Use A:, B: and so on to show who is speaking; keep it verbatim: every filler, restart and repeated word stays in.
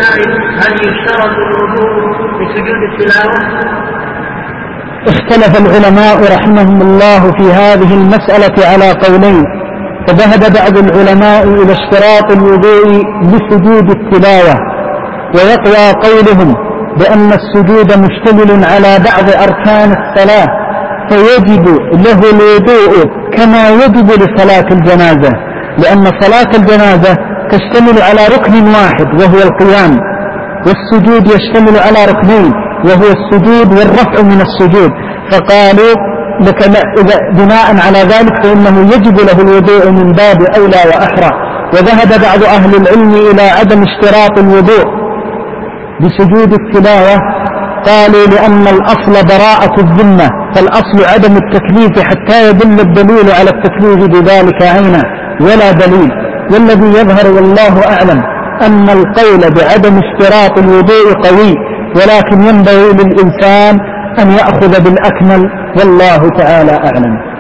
A: هل يشترط الوضوء لسجود التلاوة؟
B: اختلف العلماء رحمهم الله في هذه المسألة على قولين، فذهب بعض العلماء إلى اشتراط الوضوء لسجود التلاوة، ويقوى قولهم بأن السجود مشتمل على بعض أركان الصلاة فيجب له الوضوء كما يجب لصلاة الجنازة، لأن صلاة الجنازة تشتمل على ركن واحد وهو القيام، والسجود يشتمل على ركنين وهو السجود والرفع من السجود، فقالوا لك إذا بناء على ذلك فإنه يجب له الوضوء من باب أولى وأحرى. وذهب بعض أهل العلم إلى عدم اشتراط الوضوء بسجود التلاوة، قالوا لأن الأصل براءة الذمة، فالأصل عدم التكليف حتى يدل الدليل على التكليف بذلك عينا ولا دليل. والذي يظهر والله أعلم أن القول بعدم اشتراط الوضوء قوي، ولكن ينبغي للإنسان أن يأخذ بالأكمل والله تعالى أعلم.